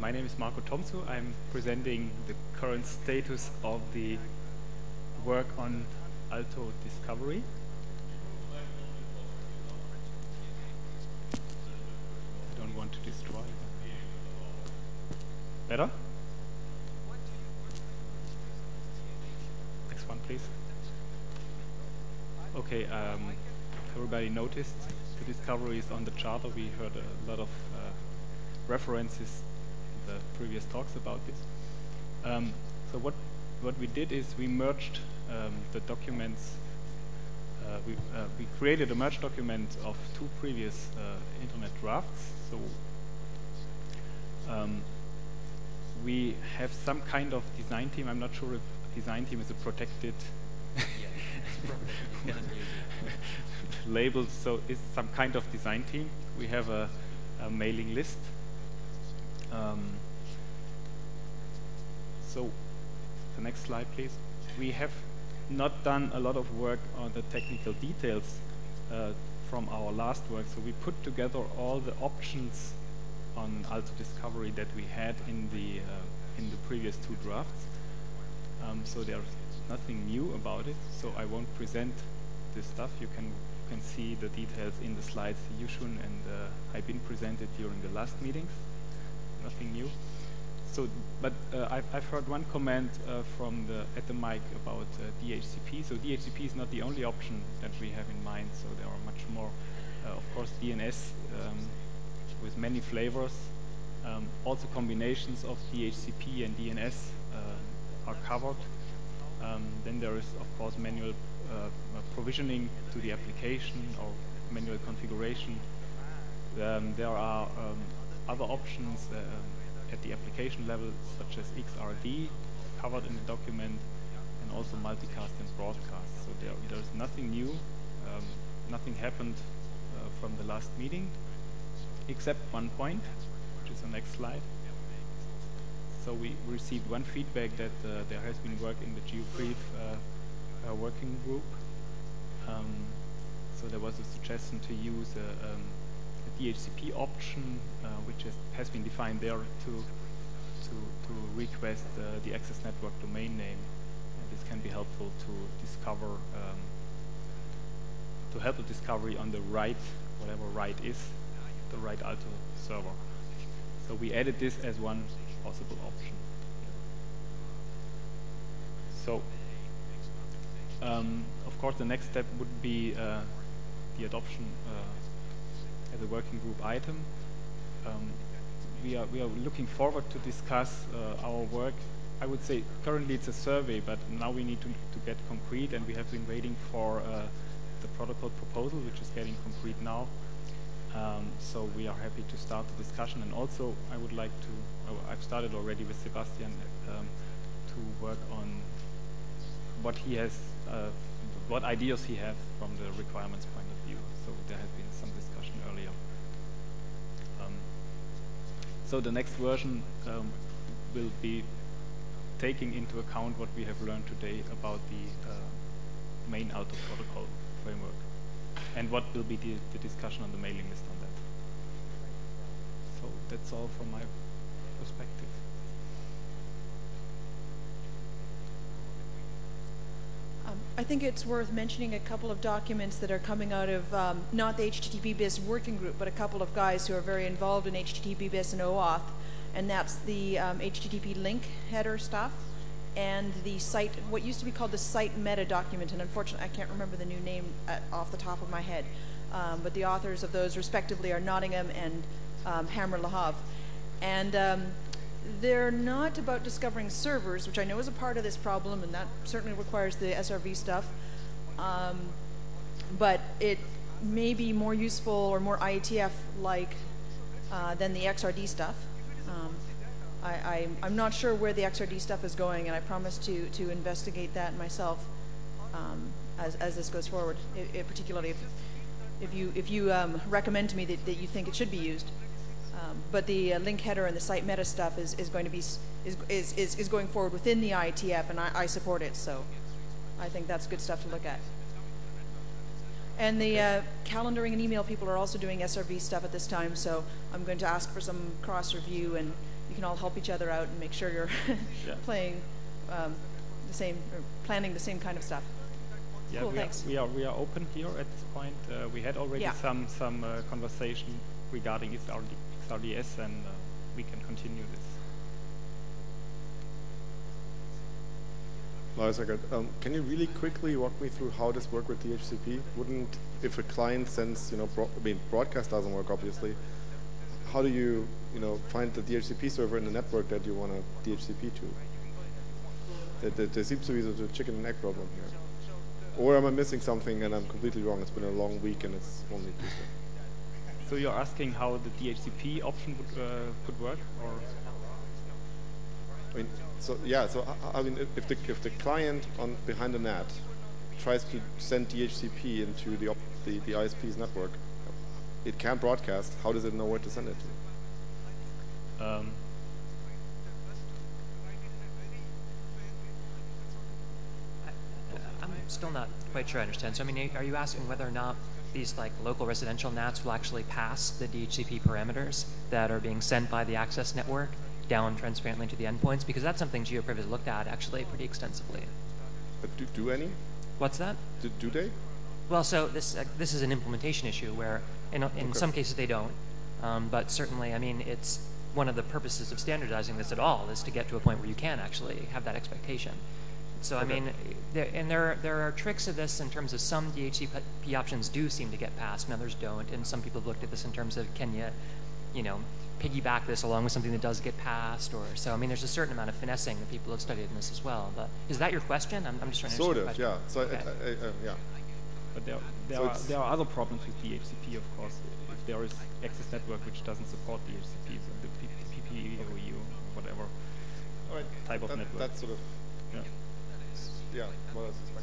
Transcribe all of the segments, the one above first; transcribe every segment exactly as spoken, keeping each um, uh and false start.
my name is Marco Tomsu. I'm presenting the current status of the work on Alto Discovery. I don't want to destroy. Better? Next one, please. Okay, um, everybody noticed the discovery is on the charter. We heard a lot of uh, references in the previous talks about this. Um, so what what we did is we merged um, the documents. Uh, we uh, we created a merged document of two previous uh, internet drafts. So um, we have some kind of design team. I'm not sure if design team is a protected yeah. label. So it's some kind of design team. We have a, a mailing list. Um, so the next slide, please. We have not done a lot of work on the technical details uh, from our last work. So we put together all the options on Alto Discovery that we had in the uh, in the previous two drafts. Um, so there's nothing new about it. So I won't present this stuff. You can you can see the details in the slides Yushun and uh, Haibin presented during the last meetings. Nothing new. So, but uh, I've, I've heard one comment uh, from the at the mic about uh, D H C P. So D H C P is not the only option that we have in mind. So there are much more. Uh, of course, D N S um, with many flavors. Um, also, combinations of D H C P and D N S uh, are covered. Um, then there is, of course, manual uh, provisioning to the application or manual configuration. Um, there are um, other options uh, at the application level, such as X R D, covered in the document, and also multicast and broadcast. So there, there's nothing new. Um, nothing happened uh, from the last meeting, except one point, which is the next slide. So we received one feedback that uh, there has been work in the GeoBrief uh, uh, working group. Um, so there was a suggestion to use a, um, a D H C P option, uh, which has, has been defined there to to, to request uh, the access network domain name. And this can be helpful to discover, um, to help the discovery on the right, whatever right is, the right Alto server. So we added this as one possible option. So, um, of course, the next step would be uh, the adoption uh, as a working group item. Um, we are we are looking forward to discuss uh, our work. I would say currently it's a survey, but now we need to to get concrete, and we have been waiting for uh, the protocol proposal, which is getting concrete now. Um, so we are happy to start the discussion, and also I would like to, oh, I've started already with Sebastian um, to work on what he has, uh, what ideas he has from the requirements point of view. So there has been some discussion earlier. Um, so the next version um, will be taking into account what we have learned today about the uh, main Alto protocol framework. And what will be the, the discussion on the mailing list on that. So that's all from my perspective. Um, I think it's worth mentioning a couple of documents that are coming out of um, not the H T T P B I S working group, but a couple of guys who are very involved in H T T P B I S and OAuth, and that's the um, H T T P link header stuff, and the site, what used to be called the site meta document, and unfortunately I can't remember the new name at, off the top of my head, um, but the authors of those respectively are Nottingham and um, Hammer Lahav. And um, they're not about discovering servers, which I know is a part of this problem, and that certainly requires the S R V stuff, um, but it may be more useful or more I E T F-like uh, than the X R D stuff. Um, I, I, I'm not sure where the X R D stuff is going, and I promise to, to investigate that myself um, as, as this goes forward, I, I particularly if, if you, if you um, recommend to me that, that you think it should be used. Um, but the uh, link header and the site meta stuff is, is going to be is, is, is, is going forward within the I E T F, and I, I support it, so I think that's good stuff to look at. And the uh, calendaring and email people are also doing S R V stuff at this time, so I'm going to ask for some cross review and you can all help each other out and make sure you're Yeah. playing um, the same, or planning the same kind of stuff. Yeah, Cool, we, thanks. Are, we are we are open here at this point. Uh, we had already Yeah. some some uh, conversation regarding X R D S, and uh, we can continue this. Lars Eckert, um, can you really quickly walk me through how this works with D H C P? Wouldn't, if a client sends, you know, bro I mean, broadcast doesn't work obviously. How do you, you know, find the D H C P server in the network that you want to D H C P to? There, there, there seems to be sort of a chicken and egg problem here. Or am I missing something and I'm completely wrong? It's been a long week and it's only Tuesday. So you're asking how the D H C P option would uh, could work, or? I mean, so yeah. So I, I mean, if the if the client on behind the net tries to send D H C P into the op the, the I S P's network, it can't broadcast. How does it know where to send it to? Um, I'm still not quite sure I understand. So, I mean, are you asking whether or not these like local residential N A Ts will actually pass the D H C P parameters that are being sent by the access network down transparently to the endpoints? Because that's something GeoPriv has looked at actually pretty extensively. But do, do any? What's that? Do, do they? Well, so this uh, this is an implementation issue where in, in Okay. some cases they don't, um, but certainly, I mean, it's one of the purposes of standardizing this at all is to get to a point where you can actually have that expectation. So Okay. I mean, there, and there there are tricks of this in terms of some D H C P options do seem to get passed, and others don't. And some people have looked at this in terms of can you, you know, piggyback this along with something that does get passed, or so. I mean, there's a certain amount of finessing that people have studied in this as well. But is that your question? I'm, I'm just trying to Sort understand of, the question. yeah. So, Okay. I, I, I, yeah. But there, there, So are, it's- there are other problems with D H C P, of course. If there is access network which doesn't support D H C P, so the P P E or U or whatever All right. type of that, network. That's sort of, Yeah. yeah, what I suspect.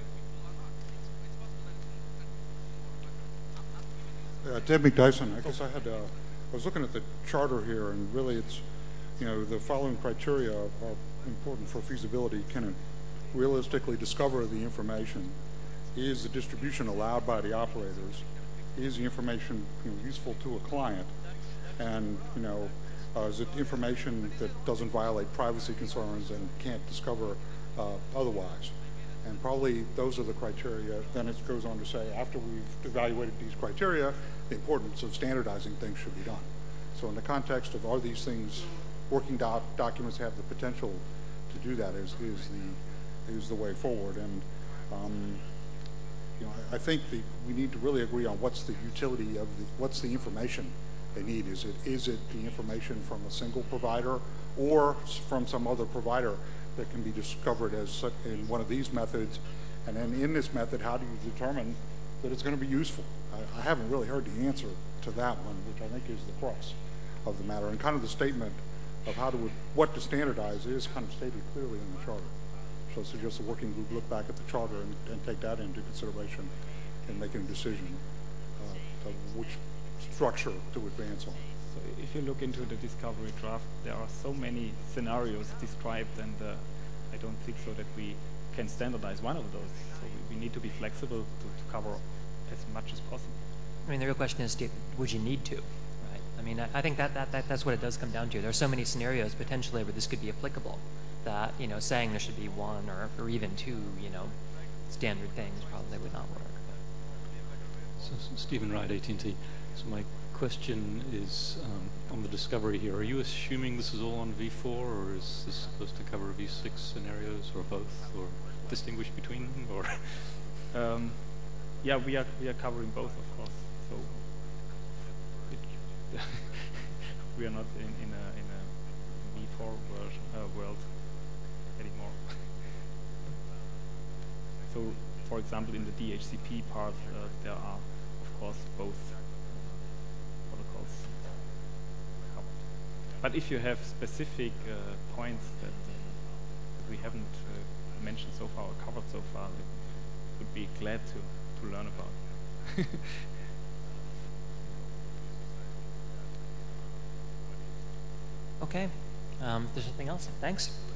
Uh, Ted McDyson, I guess I had, uh, I was looking at the charter here, and really it's, you know, the following criteria are important for feasibility. Can it realistically discover the information? Is the distribution allowed by the operators? Is the information, you know, useful to a client? And, you know, uh, is it information that doesn't violate privacy concerns and can't discover uh, otherwise? And probably those are the criteria. Then it goes on to say, after we've evaluated these criteria, the importance of standardizing things should be done. So in the context of are these things, working doc documents have the potential to do that is, is, the, is the way forward. And um, you know, I, I think the, we need to really agree on what's the utility of the, what's the information they need. Is it, is it the information from a single provider or from some other provider that can be discovered as such in one of these methods? And then in this method, how do you determine that it's going to be useful? I, I haven't really heard the answer to that one, which I think is the crux of the matter. And kind of the statement of how to, what to standardize is kind of stated clearly in the charter. So I suggest the working group look back at the charter and, and take that into consideration in making a decision uh, of which structure to advance on. So if you look into the discovery draft, there are so many scenarios described, and uh, I don't think so that we can standardize one of those. So we, we need to be flexible to, to cover as much as possible. I mean, the real question is, do, would you need to? Right? I mean, I, I think that, that, that that's what it does come down to. There are so many scenarios potentially where this could be applicable that, you know, saying there should be one or, or even two, you know, standard things probably would not work. So, so Stephen Wright, A T and T. So my question is um, on the discovery here. Are you assuming this is all on V four, or is this supposed to cover V six scenarios, or both, or distinguish between them, or? Um, yeah, we are we are covering both, of course. So it we are not in, in a in a V four world, uh, world anymore. So, for example, in the D H C P part, uh, there are, of course, both protocols covered. But if you have specific uh, points that uh, we haven't uh, mentioned so far or covered so far, we would be glad to to learn about. Okay. Um, if there's nothing else, thanks.